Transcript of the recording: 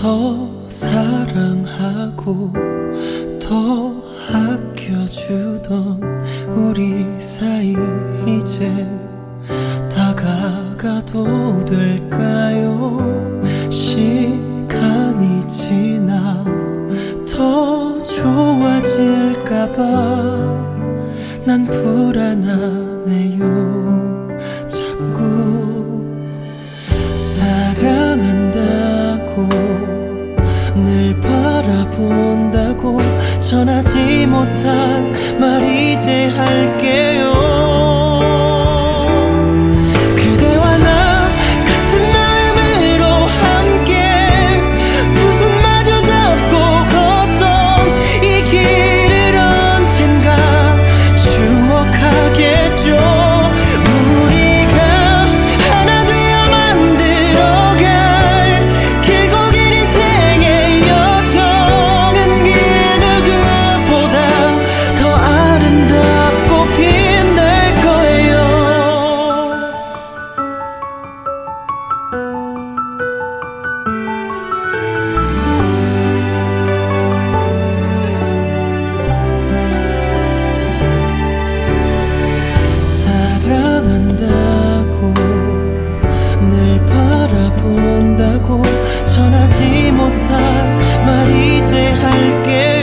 더 사랑하고 더 아껴주던 우리 사이 이제 다가가도 될까요? 시간이 지나 더 좋아질까봐 난 불안하네요. 자꾸 사랑한다고 늘 바라본다고 전하지 못한 말 이제 할게요. 그대와 나 같은 마음으로 함께 두 손 마주 잡고 걷던 이 길을 언젠가 추억하겠죠. 우리가 하나 되어 만들어갈 길고 긴 인생의 여정은 그 누구보다 더 아름답고 빛날 거예요. 사랑한다고 늘 바라본다고 전하지 못한 말 이제 할게요.